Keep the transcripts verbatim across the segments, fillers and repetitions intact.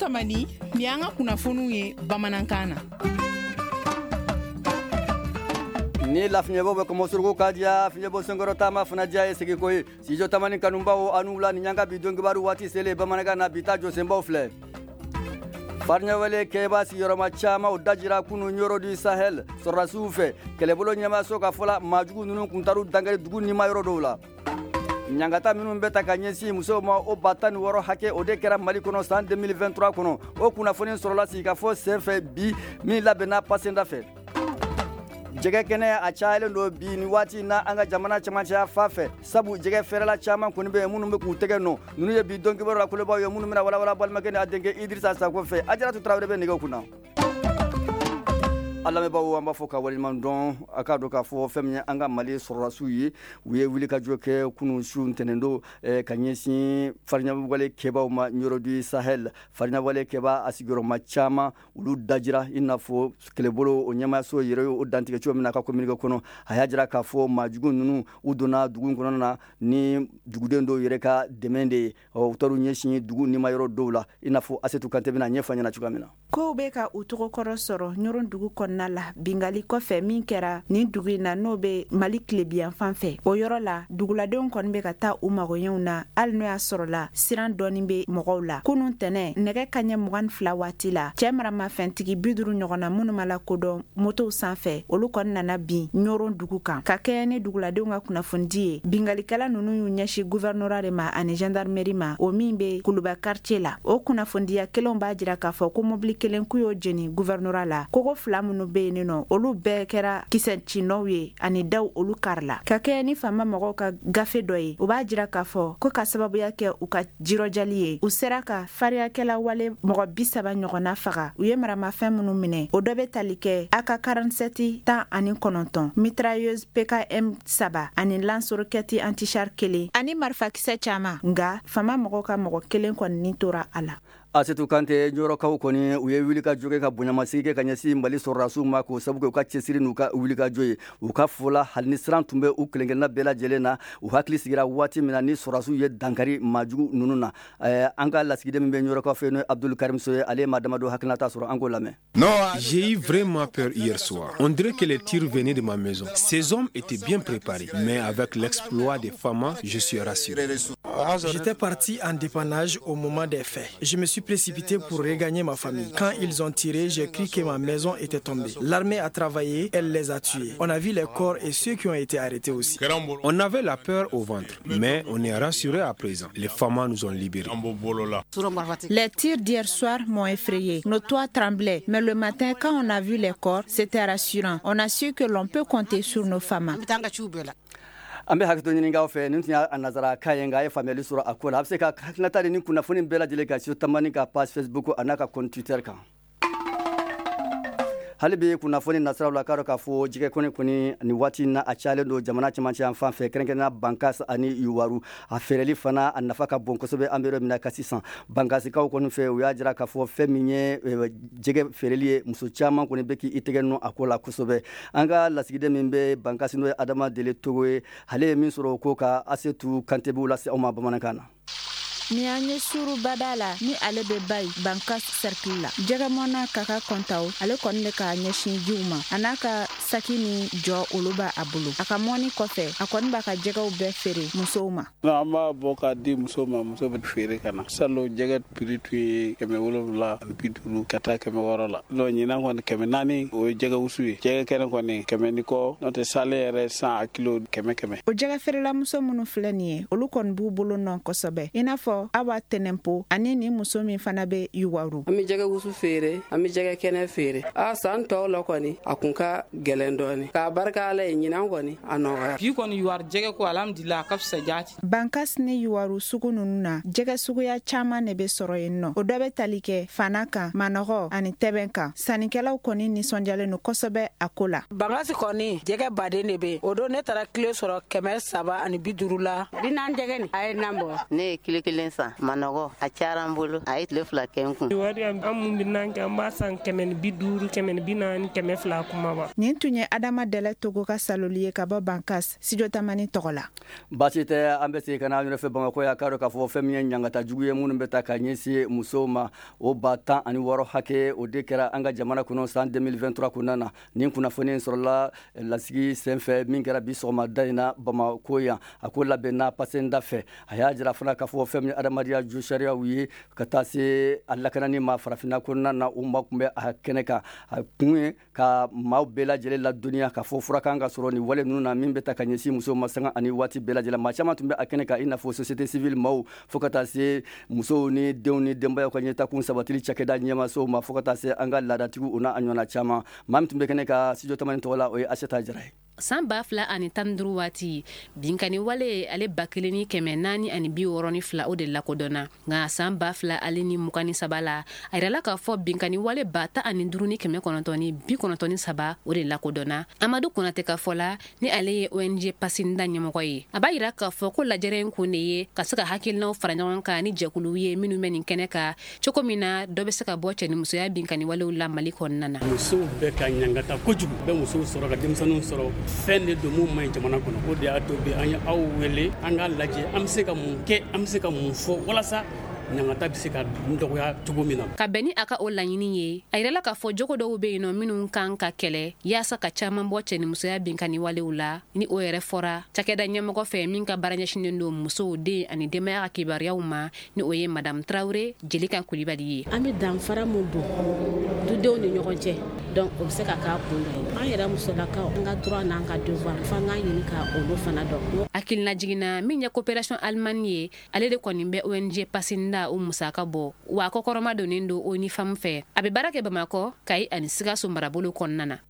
Tamani ni an ka kunnafoniw ye bamanankan na. Ni lafiɲɛbɔ bɛ kɔmɔ suruku ka diya fiɲɛbɔ senkɔrɔ taama fana diya ye sigi ko ye studio Tamani kanubaw anu wula ni ɲanga bi don kibaru waati selen bamanankan na bi ta jɔsenbaw filɛ. Fariɲɛwale kɛba sigiyɔrɔma caman o dajira kunu yɔrɔ du Sahel sɔrɔdasiw fɛ kɛlɛbolo ɲɛmaso ka fɔla maajugu ninnu kun taru dangɛrɛ dugu nima yɔrɔ dɔw la. Ɲangata minnu bɛ ta ka ɲɛsin musow ma o ba tan ni wɔɔrɔ hakɛ o de kɛra Mali kɔnɔ san deux mille vingt-trois kɔnɔ o kunnafoni sɔrɔla sigi ka fɔ senfɛ bi min labɛnna pasenda fɛ. Jɛgɛ kɛnɛ a cayalen don bi ni waati na an ka jamana camancɛya fa fɛ sabu jɛgɛ fɛrɛla caman kɔni bɛ minnu bɛ k'u tɛgɛ nɔ ninnu ye bi dɔn kibaru la kolobaaw ye minnu bɛna walawala balimakɛ ni a denkɛ Idirisa Sako fɛ Ajaratu Tarawele bɛ nɛgɛ kunna. Alamɛbaw an b'a fɔ ka waleɲuman dɔn a k'a dɔn k'a fɔ fɛn min ye an ka Mali sɔrɔdasiw ye u ye wuli ka jɔ kɛ kunu su ntɛnɛn don ka ɲɛsin fariɲɛwale kɛbaw ma yɔrɔ du Sahel fariɲɛwale kɛba a sigiyɔrɔma caman olu dajira i n'a fɔ kɛlɛbolo o ɲɛmaayaso yɛrɛ ye o dantigɛ cogo min na a ka communiqué kɔnɔ a y'a jira k'a fɔ maajugu ninnu u donna dugu in kɔnɔna na ni duguden dɔw yɛrɛ ka dɛmɛ de ye u taar'u ɲɛsin dugu nima yɔrɔ dɔw la i n'a fɔ Asetu Kante bɛna ɲɛfɔ ɲɛna cogoya min na. Kow bɛ ka u tɔgɔ kɔrɔ sɔrɔ ɲɔrɔ dugu kɔnɔ na la bingali kɔfɛ min kɛra nin dugu in na n'o bɛ Mali tilebiyan fan fɛ o yɔrɔ la duguladenw kɔni bɛ ka taa u magoɲɛw na hali n'o y'a sɔrɔ la siran dɔɔni bɛ mɔgɔw la kunun tɛnɛ nɛgɛ kaɲɛ mugan ni fila waati la cɛ maramafɛntigi bi duuru ɲɔgɔnna minnu ma lakodɔn motow sanfɛ olu kɔni nana bin ɲɔrɔ dugu kan ka kɛɲɛ ni duguladenw ka kunnafonidi ye bingalikɛla ninnu y'u ɲɛsin gouvernorat de ma ani gendarmerie ma o min bɛ Kuluba quartier la o kunnafonidiya kelenw b'a jira k'a fɔ ko mobili kelen k'u y'o jeni gouvernorat la kogo fila minnu bɛ yen nɔ olu bɛɛ kɛra kisɛcinɔw ye ani daw olu karila ka kɛ ni faama mɔgɔw ka gafe dɔ ye u b'a jira k'a fɔ ko ka sababuya kɛ u ka jirɔjali ye u sera ka fariyakɛla wale mɔgɔ bi saba ɲɔgɔnna faga u ye maramafɛn minnu minɛ o dɔ bɛ tali kɛ A K quarante-sept tan ani kɔnɔntɔn mitrailleuse P K M saba ani lance-roquette antichar kelen ani marifakisɛ caman nga faama mɔgɔw ka mɔgɔ kelen kɔni ni tora a la. Asetu Kante ɲɔrɔkaw kɔni u ye wuli ka jɔ kɛ ka bonyamasigi kɛ ka ɲɛsin Mali sɔrɔdasiw ma k'o sabu kɛ u ka cɛsiri n'u ka wuli ka jɔ ye u ka fɔla hali ni siran tun bɛ u kelenkelenna bɛɛ lajɛlen na u hakili sigira waati min na ni sɔrɔdasiw ye dankari maajugu ninnu na an ka lasigiden min bɛ ɲɔrɔkaw fɛ n'o ye Abdul Karim So ye ale ye maa damadɔ hakilinata sɔrɔ an k'o lamɛn. J'ai eu vraiment peur hier soir. On dirait que les tirs venaient de ma maison. Ces hommes étaient bien préparés, mais avec l'exploit des femmes, je suis rassuré. J'étais parti en dépannage au moment des faits. Je me suis précipité pour regagner ma famille. Quand ils ont tiré, j'ai cru que ma maison était tombée. L'armée a travaillé, elle les a tués. On a vu les corps et ceux qui ont été arrêtés aussi. On avait la peur au ventre, mais on est rassuré à présent. Les femmes nous ont libérés. Les tirs d'hier soir m'ont effrayé. Nos toits tremblaient, mais le matin, quand on a vu les corps, c'était rassurant. On a su que l'on peut compter sur nos femmes. An bɛ hakɛto ɲinikaw fɛ nin tun y'a nazara kan ye nka a ye faamuyali sɔrɔ a ko la a bɛ se ka hakilinata de ni kunnafoni bɛɛ lajɛlen ka studio Tamani ka page Facebook a n'a ka compte Twitter kan. hali bi kunnafoni nasiraw la k'a dɔn k'a fɔ jɛgɛ kɔni kɔni ni waati na a cayalen don jamana cɛmancɛ yan fan fɛ kɛrɛnkɛrɛnnenya Bankas ani Yuwaru a feereli fana a nafa ka bon kosɛbɛ an bɛ yɔrɔ min na ka sisan Bankasikaw kɔni fɛ u y'a jira k'a fɔ fɛn min ye jɛgɛ feereli ye muso caman kɔni bɛ k'i tɛgɛ nɔ a ko la kosɛbɛ an ka lasigiden min bɛ Bankas n'o ye Adama Dele Togo ye ale ye min sɔrɔ o ko ka Asetu Kante b'u lase aw ma bamanankan na. Ni an ye suru bada la ni ale bɛ bayi Bankas cercle la jɛgɛmɔna kaka kɔntaw ale kɔni bɛ ka ɲɛsin jiw ma a n'a ka saki ni jɔ olu b'a a bolo a ka mɔni kɔfɛ a kɔni b'a ka jɛgɛw bɛɛ feere musow ma. An b'a bɔ k'a di musow ma muso bɛ feere ka na salon jɛgɛ prix tun ye kɛmɛ wolonwula ani bi duuru ka taa kɛmɛ wɔɔrɔ la n'o ɲinan kɔni kɛmɛ naani o ye jɛgɛ wusu ye jɛgɛ kɛnɛ kɔni kɛmɛ ni kɔ n'o tɛ sale yɛrɛ san a kilo kɛmɛ kɛmɛ. O jɛgɛ feerela muso minnu filɛ nin ye olu kɔni b'u bolo nɔ kosɛbɛ i n'a fɔ Awa Tɛnɛnpo ani ni muso min fana bɛ Yuwaru. An bɛ jɛgɛ wusu feere an bɛ jɛgɛ kɛnɛ feere a san tɔw la kɔni a kun ka gɛlɛn dɔɔni k'a barika Ala ye ɲinan kɔni a nɔgɔya. Bi kɔni Yuwaru jɛgɛ ko alhamdulillah a ka fisa jaati. Bankas ni Yuwaru sugu ninnu na jɛgɛ suguya caman de bɛ sɔrɔ yen nɔ o dɔ bɛ tali kɛ Fana kan Manɔgɔ ani Tɛbɛn kan sannikɛlaw kɔni nisɔndiyalen don kosɛbɛ a ko la. Bankas kɔni jɛgɛ baden de bɛ o don ne taara kilo sɔrɔ kɛmɛ saba ani bi duuru la. Bi naani jɛgɛ nin a ye nan bɔ ne ye kilo kelen kelen san manogo a caran bolo a yi tile fila kɛ n kun. wari an mun bi nan kɛ an b'a san kɛmɛ ni bi duuru kɛmɛ ni bi naani kɛmɛ fila kumaba. nin tun ye Adama Dɛlɛ Togo ka saloli ye ka bɔ Bankas studio Tamani tɔgɔ la. baasi tɛ an bɛ segin ka na an yɛrɛ fɛ Bamakɔ ya k'a dɔn k'a fɔ fɛn min ye ɲangata jugu ye minnu bɛ ta ka ɲɛsin musow ma o ba tan ani wɔɔrɔ hakɛ o de kɛra an ka jamana kɔnɔ san deux mille vingt-trois kɔnɔna na nin kunnafoni sɔrɔla lasigi senfɛ min kɛra bi sɔgɔmada in na Bamakɔ yan a ko labɛnna pasenda fɛ a y'a jira fana k'a fɔ fɛn min ye adamadenya jo sariyaw ye ka taa se a lakanani ma farafinna kɔnɔna na o ma kun bɛ a kɛnɛ kan a kun ye ka maaw bɛɛ lajɛlen ladɔnniya k'a fɔ fura kan ka sɔrɔ nin wale ninnu na min bɛ ta ka ɲɛsin musow ma sanga ani waati bɛɛ lajɛlen maa caman tun bɛ a kɛnɛ kan i n'a fɔ société civile maaw fo ka taa se musow ni denw ni denbayaw ka ɲɛtakun sabatili cakɛda ɲɛmasow ma fo ka taa se an ka laadatigiw o n'a a ɲɔgɔnna caman maa min tun bɛ kɛnɛ ka studio Tamani tɔgɔ la o ye Aseta Jara ye. san ba fila ani tan duuru waati binkani wale ale ba kelen ni kɛmɛ naani ani bi wɔɔrɔ ni fila o de lakodɔnna nka san ba fila ale ni mugan ni saba la a yirala k'a fɔ binkani wale ba ta ani duuru ni kɛmɛ kɔnɔntɔn ni bi kɔnɔntɔn ni saba o de lakodɔnna. Amadu Konate ka fɔ la ni ale ye O N G Pasinda ɲɛmɔgɔ ye a b'a yira k'a fɔ ko lajɛrɛ in kun de ye ka se ka hakilinaw fara ɲɔgɔn kan ni jɛkulu ye minnu bɛ nin kɛnɛ kan cogo min na dɔ bɛ se ka bɔ cɛnimusoya binkani walew la Mali kɔnɔna na. musow bɛ ka ɲangata kojugu bɛ musow sɔrɔ ka denmisɛnninw sɔrɔ fɛn de don mun man ɲi jamana kɔnɔ o de y'a to bi an ye aw wele an k'a lajɛ an bɛ se ka mun kɛ an bɛ se ka mun fɔ walasa ɲangata bɛ se ka dɔgɔya cogo min na. Ka bɛn ni a ka o laɲini ye a yirala k'a fɔ jogo dɔw bɛ yen nɔ minnu kan ka kɛlɛ yaasa ka caman bɔ cɛnimusoya binkani walew la ni o yɛrɛ fɔra cakɛda ɲɛmɔgɔ fɛ min ka baara ɲɛsinnen don musow den ani denbaya ka kibaruyaw ma ni o ye Madame Traoré Jelika Kulibali ye. An bɛ danfara mun don dudenw ni ɲɔgɔn cɛ donc o bɛ se ka k'a kun ye an yɛrɛ musolakaw an ka droit n'an ka devoir f'an k'an ɲini ka olu fana dɔn. Hakilina jiginna min ye coopération Allemagne ye ale de kɔni bɛ O N G Pasinda o musaka bɔ wa kɔkɔrɔma donnen don O N I F A M fɛ a bɛ baara kɛ Bamakɔ Kayi ani Sikaso marabolo kɔnɔna na.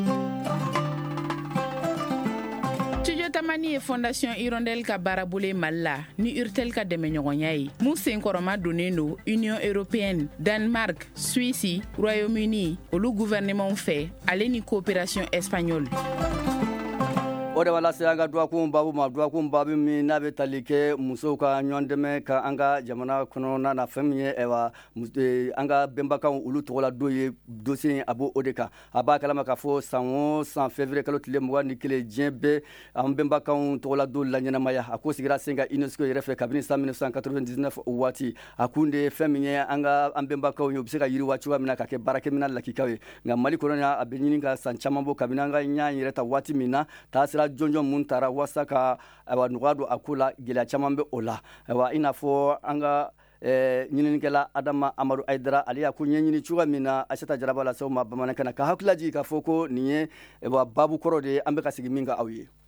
studio Tamani ye fondation Hirondelle ka baarabolo Mali la ni Urtel ka dɛmɛɲɔgɔnya ye mun senkɔrɔma donnen don Union Européenne, Danemark, Suisse, Royaume-Uni olu gouvernement fɛ ale ni coopération espagnole. o de wala se an ka duwakun babu ma duwakun babu min n'a bɛ tali kɛ musow ka ɲɔgɔn dɛmɛ ka an ka jamana kɔnɔna na fɛn min ye ɛwa an ka bɛnbakaw olu tɔgɔ la don ye dossier a b'o de kan a b'a kalama k'a fɔ san o san février kalo tile mugan ni kelen diɲɛ bɛɛ an bɛnbakaw tɔgɔ la don la ɲɛnamaya a ko sigira sen ka UNESCO yɛrɛ fɛ kabini san mille neuf cent quatre-vingt-dix-neuf o waati a kun de ye fɛn min ye an ka an bɛnbakaw ye u bɛ se ka yiriwa cogoya min na ka kɛ baarakɛminɛn lakikaw ye nka Mali kɔnɔ a bɛ ɲini ka san caman bɔ kabini an ka ɲa yɛrɛ ta waati min na taa sira jɔnjɔn mun taara wasa ka awa nɔgɔya don a ko la gɛlɛya caman bɛ o la awa i n'a fɔ an ka ɲininikɛla Adama Amadu Ayidara ale y'a ko ɲɛɲini cogoya min na Aseta Jaraba la sɛw ma bamanankan na ka hakilila jigin k'a fɔ ko nin ye babu kɔrɔ de ye an bɛ ka sigi min kan aw ye.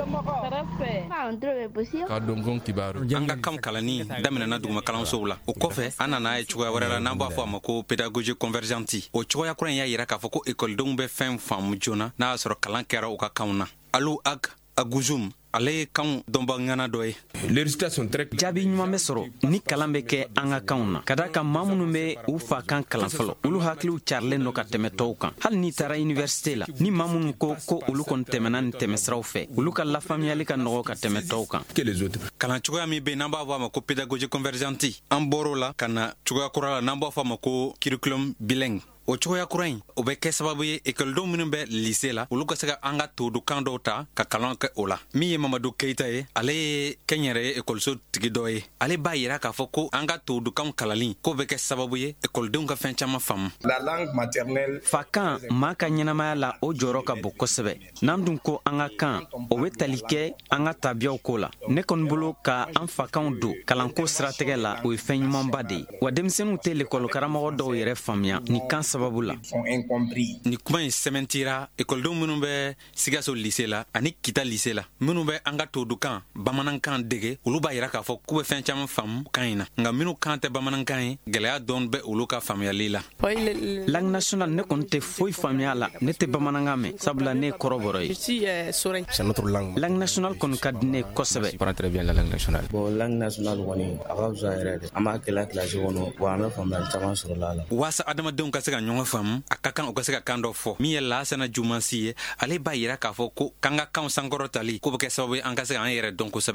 An ka kam kalani daminɛna duguma kalansow la o kɔfɛ an nana ye cogoya wɛrɛ la n'an b'a fɔ a ma ko pédagogie convergente o cogoya kura in y'a yira k'a fɔ ko ekɔlidenw bɛ fɛn faamu joona n'a y'a sɔrɔ kalan kɛra u ka kanw na. Alu Ag Aguzum ale ye kan dɔnba ŋana dɔ ye. jaabi ɲuman bɛ sɔrɔ ni kalan bɛ kɛ an ka kanw na ka da kan maa minnu bɛ u fa kan kalan fɔlɔ olu hakiliw carilen don ka tɛmɛ tɔw kan hali n'i taara université la ni maa minnu ko ko olu kɔni tɛmɛna nin tɛmɛsiraw fɛ olu ka lafaamuyali ka nɔgɔ ka tɛmɛ tɔw kan. kalan cogoya min bɛ yen n'an b'a fɔ a ma ko pédagogie convergente an bɔr'o la ka na cogoya kura la n'an b'a fɔ a ma ko curriculum bilingue. o cogoya kura in o bɛ kɛ sababu ye ekɔlidenw minnu bɛ lycée la olu ka se ka an ka todukan dɔw ta ka kalan kɛ o la min ye Mamadu Keita ye ale ye kɛnyɛrɛye ekɔliso tigi dɔ ye ale b'a yira k'a fɔ ko an ka todukan kalali k'o bɛ kɛ sababu ye ekɔlidenw ka fɛn caman faamu. fakan maa ka ɲɛnamaya la o jɔyɔrɔ ka bon kosɛbɛ n'an dun ko an ka kan o bɛ tali kɛ an ka tabiyaw ko la ne kɔni bolo ka an fakanw don kalanko siratigɛ la o ye fɛn ɲumanba de ye wa denmisɛnninw tɛ lekɔli karamɔgɔ dɔw yɛrɛ faamuya ni kan sababu la. Ni kuma in sɛmɛntira ekɔlidenw minnu bɛ Sikaso lycée la ani Kita lycée la minnu bɛ an ka todukan bamanankan dege olu b'a yira k'a fɔ k'u bɛ fɛn caman faamu kan in na nka minnu kan tɛ bamanankan ye gɛlɛya dɔɔni bɛ olu ka faamuyali la. langue nationale ne kɔni tɛ foyi faamuya la ne tɛ bamanankan mɛn sabula ne ye kɔrɔbɔrɔ ye. langue nationale kɔni ka di ne kosɛbɛ. bon langue nationale kɔni a ka fisa yɛrɛ de an b'a kɛla kilasi kɔnɔ wa an bɛ faamuyali caman sɔrɔ a la. waasa adamadenw ka se ka ɲɔgɔn faamu a ka kan u ka se ka kan dɔ fɔ min ye Laasana Jumansi ye ale b'a yira k'a fɔ ko kan ka kanw sankɔrɔtali k'o bɛ kɛ sababu ye an ka se ka an yɛrɛ dɔn kosɛbɛ.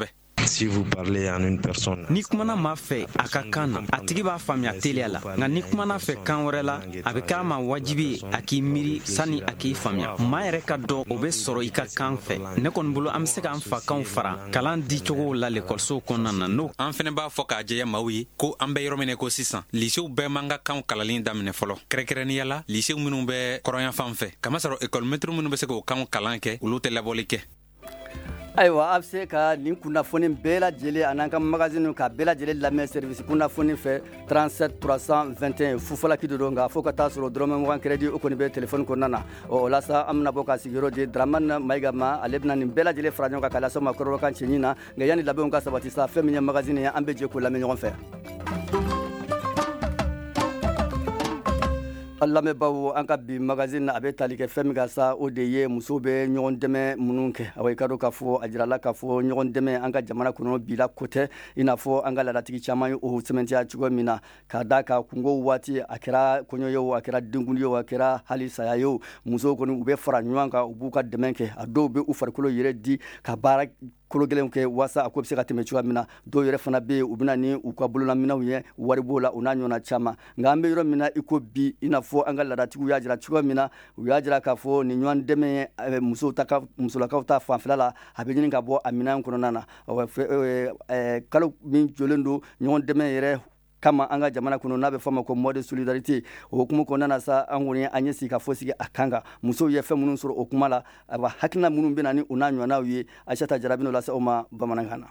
si vous parlez en une personne. Ni kumana ma fɛ a ka kan na a tigi b'a faamuya teliya la nka ni kumana fɛ kan wɛrɛ la a bɛ k'a ma wajibi a k'i miiri sani a k'i faamuya maa yɛrɛ ka dɔn o bɛ sɔrɔ i ka kan fɛ ne kɔni bolo an bɛ se k'an fa kanw fara kalan di cogo la lekɔlisow kɔnɔna na n'o an fɛnɛ b'a fɔ k'a jɛya maaw ye ko an bɛ yɔrɔ min ko sisan lisew bɛɛ man ka kanw kalanni daminɛ fɔlɔ kɛrɛnkɛrɛnniya la lisew minnu bɛ kɔrɔnya fan fɛ kamasɔrɔ ekɔlimɛtiri minnu bɛ se k'o kanw kalan kɛ olu tɛ labɔli kɛ. ayiwa a bɛ se ka nin kunnafoni bɛɛ lajɛlen a n'an ka magazine ka bɛɛ lajɛlen lamɛn service kunnafoni fɛ trente-sept trois cent vingt et un fufalaki de don nka fo ka taa sɔrɔ dɔrɔmɛ mugan crédit o kɔni bɛ telefɔni kɔnɔna na o la sa an bɛna bɔ ka sigiyɔrɔ di Dramane Mayiga ma ale bɛna nin bɛɛ lajɛlen fara ɲɔgɔn kan ka lase ma kɔrɔbɔrɔkan cɛɲi na nka yanni labɛnw ka sabati sa fɛn min ye magazine ye an bɛ jɛ k'o lamɛn ɲɔgɔn fɛ. lamɛnbaaw an ka bi magazine na a bɛ tali kɛ fɛn min ka sa o de ye musow bɛ ɲɔgɔn dɛmɛ minnu kɛ awa i ka dɔn k'a fɔ a jirala k'a fɔ ɲɔgɔn dɛmɛ an ka jamana kɔnɔ bi la ko tɛ i n'a fɔ an ka laadatigi caman ye o sɛmɛntiya cogo min na k'a da ka kungo waati a kɛra kɔɲɔ ye o a kɛra denkundi ye o a kɛra hali saya ye o musow kɔni u bɛ fara ɲɔgɔn kan u b'u ka dɛmɛ kɛ a dɔw bɛ u farikolo yɛrɛ di ka baara kolo gɛlɛnw kɛ waasa a ko bɛ se ka tɛmɛ cogoya min na dɔw yɛrɛ fana bɛ yen u bɛna ni u ka bololaminɛw ye wari b'o la u n'a ɲɔgɔnna caman nka an bɛ yɔrɔ min na i ko bi i n'a fɔ an ka laadatigiw y'a jira cogoya min na u y'a jira k'a fɔ nin ɲɔgɔn dɛmɛ musow ta ka musolakaw ta fanfɛla la a bɛ ɲini ka bɔ a minɛn kɔnɔna na kalo min jɔlen don ɲɔgɔn dɛmɛ yɛrɛ kama an ka jamana kɔnɔ n'a bɛ fɔ ma ko mode solidarité o hukumu kɔnɔna na sa an kɔni an ye sigi ka fɔ sigi a kan kan musow ye fɛn minnu sɔrɔ o kuma la a ba hakilina minnu bɛ na ni u n'a ɲɔgɔnnaw ye Aïssata Jarabi n'o lase o ma bamanankan na.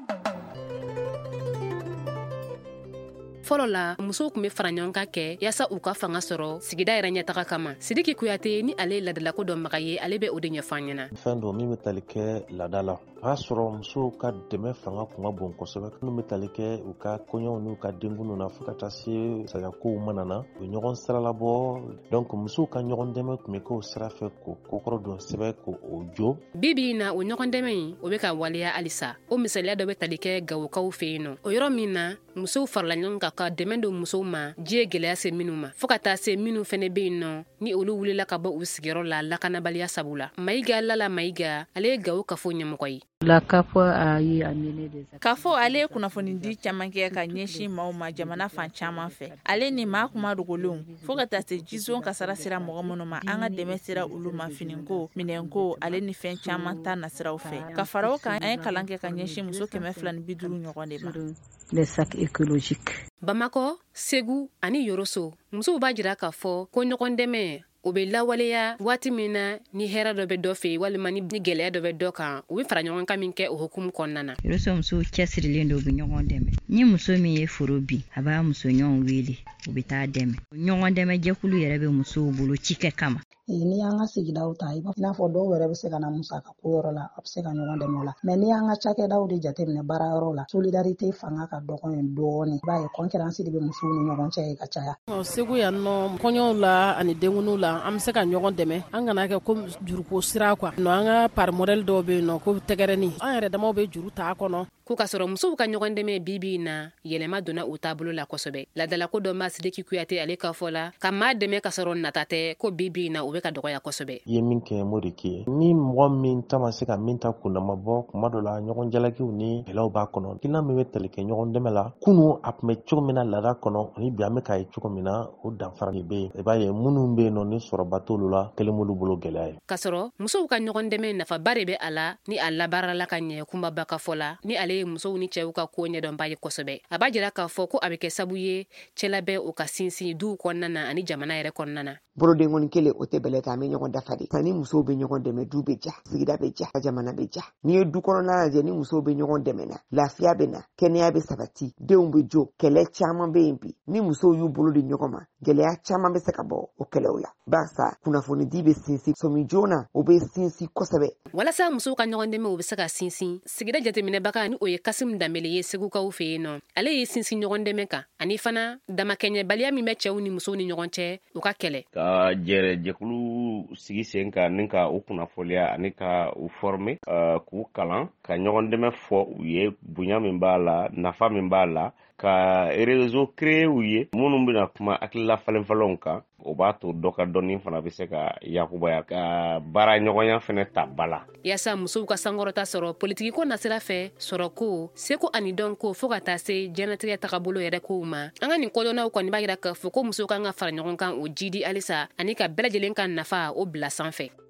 fɔlɔ la musow kun bɛ fara ɲɔgɔn kan kɛ yaasa u ka fanga sɔrɔ sigida yɛrɛ ɲɛtaga kama Sidiki Kuyate ni ale ye ladalako dɔnbaga ye ale bɛ o de ɲɛfɔ an ɲɛna. fɛn dɔ min bɛ tali kɛ laada la o y'a sɔrɔ musow ka dɛmɛ fanga kun ka bon kosɛbɛ minnu bɛ tali kɛ u ka kɔɲɔw n'u ka denkundiw na fo ka taa se sayakow mana na u ɲɔgɔn sira labɔ donc musow ka ɲɔgɔn dɛmɛ kun bɛ kɛ o sira fɛ k'o kokɔrɔ dɔn sɛbɛ k'o jo. bi bi in na o ɲɔgɔn dɛmɛ in o bɛ ka waleya halisa o misaliya dɔ bɛ tali kɛ Gawokaw fɛ yen nɔ o yɔrɔ min na musow farala ɲɔgɔn kan ka dɛmɛ don musow ma diɲɛ gɛlɛya se minnu ma fo ka taa se minnu fɛnɛ bɛ yen nɔ ni olu wulila ka bɔ u sigiyɔrɔ la lakanabaliya sabu la. Mayiga Lala Mayiga ale ye Gawo kafo ɲɛmɔgɔ ye. La kafo a ye amené des kafo ale kunnafoni di caman kɛ ka ɲɛsin maaw ma jamana fan caman fɛ ale ni maa kuma dogolenw fo ka taa se jisɔn kasara sira mɔgɔ minnu ma an ka dɛmɛ sira olu ma finiko minɛnko ale ni fɛn caman ta nasiraw fɛ ka fara o kan an ye kalan kɛ ka ɲɛsin muso kɛmɛ fila ni bi duuru ɲɔgɔn de ma. les sacs écologiques. Bamakɔ, Segu ani Yoroso musow b'a jira k'a fɔ ko ɲɔgɔn dɛmɛ o bɛ lawaleya waati min na ni hɛrɛ dɔ bɛ dɔ fɛ walima ni gɛlɛya dɔ bɛ dɔ kan u bɛ fara ɲɔgɔn kan min kɛ o hukumu kɔnɔna na. Yoroso musow cɛsirilen don u bɛ ɲɔgɔn dɛmɛ ni muso min ye foro bin a b'a muso ɲɔgɔn wele u bɛ taa dɛmɛ ɲɔgɔn dɛmɛ jɛkulu yɛrɛ bɛ musow bolo cikɛ kama. Ni y'an ka sigidaw ta i n'a fɔ dɔw yɛrɛ bɛ se ka na musaka ko yɔrɔ la a bɛ se ka ɲɔgɔn dɛmɛ o la mɛ ni y'an ka cakɛdaw de jateminɛ baara yɔrɔ la solidarité fanga ka dɔgɔ yen dɔɔni i b'a ye concurrence de bɛ musow ni ɲɔgɔn cɛ ka caya. Segu yan nɔ kɔɲɔw la ani denkundiw la an bɛ se ka ɲɔgɔn dɛmɛ an kana kɛ ko juruko sira quoi nɔ an ka par modèle dɔw bɛ yen nɔ ko tɛgɛrɛni an yɛrɛ damaw bɛ juru ta a kɔnɔ. Ko ka sɔrɔ musow ka ɲɔgɔn dɛmɛ bi bi in na yɛlɛma donna o taabolo la kosɛbɛ. Ladalako dɔ ma Sidiki Kuyate ale ka fɔ la ka maa dɛmɛ ka sɔrɔ nata tɛ ko bi bi in na o bɛ ka dɔgɔya kosɛbɛ. I ye min kɛ m'o de kɛ ni mɔgɔ min ta ma se ka min ta kundama bɔ kuma dɔ la ɲɔgɔn jalakiw ni gɛlɛyaw b'a kɔnɔ kina min bɛ tali kɛ ɲɔgɔn dɛmɛ la kunu a tun bɛ cogo min na laada kɔnɔ ani bi an bɛ k'a ye cogo min na o danfara de bɛ yen i b'a ye minnu bɛ yen nɔ ni sɔrɔba t'olu la kelen m'olu bolo gɛlɛya ye. Ka sɔrɔ musow ka ɲɔgɔn dɛmɛ nafaba de bɛ a la ni a labaarala ka ɲɛ kunbaba ka fɔ la ni ale ye musow ni cɛw ka ko ɲɛdɔnba ye kosɛbɛ a b'a jira k'a fɔ ko a bɛ kɛ sabu ye cɛlabɛn o ka sinsin duw kɔnɔna na ani jamana yɛrɛ kɔnɔna na. Bolodenkɔni kelen o tɛ bɛlɛ ta an bɛ ɲɔgɔn dafa de ni musow bɛ ɲɔgɔn dɛmɛ du bɛ ja sigida bɛ ja jamana bɛ ja n'i ye du kɔnɔna lajɛ ni musow bɛ ɲɔgɔn dɛmɛ na lafiya bɛ na kɛnɛya bɛ sabati denw bɛ jo kɛlɛ caman bɛ yen bi ni musow y'u bolo di ɲɔgɔn ma gɛlɛya caman bɛ se ka bɔ o kɛlɛw la barisa kunnafonidi bɛ sinsin sɔmi joona o bɛ sinsin kosɛbɛ. Walasa musow ka ɲɔgɔn dɛmɛ o bɛ se ka sinsin sigida jateminɛbaga ni o ye Kasimu Danbele ye Segukaw fɛ yen nɔ ale ye sinsin ɲɔgɔn dɛmɛ kan ani fana damakɛɲɛbaliya min bɛ cɛw ni musow ni ɲɔgɔn cɛ o ka kɛlɛ. Ka jɛrɛ jɛkulu sigi sen kan ni ka u kunnafoliya ani ka u former uh, k'u kalan ka ɲɔgɔn dɛmɛ fɔ u ye bonya min b'a la nafa min b'a la ka réseau créé u ye minnu bɛna kuma hakilila falenfalenw kan o b'a to dɔ ka dɔnni fana bɛ se ka yakubaya ka baara ɲɔgɔnya fana ta bala yaasa musow ka sankɔrɔta sɔrɔ politiki ko nasira fɛ sɔrɔ ko seko ani dɔn ko fɔɔ ka taa se jɛnatigɛ tagabolo yɛrɛ kow ma an ka nin kodɔnnaw kɔni b'a yira k'a fɔ ko musow kan ka fara ɲɔgɔn kan o jidi halisa ani ka bɛɛ lajɛlen ka nafa o bila sanfɛ.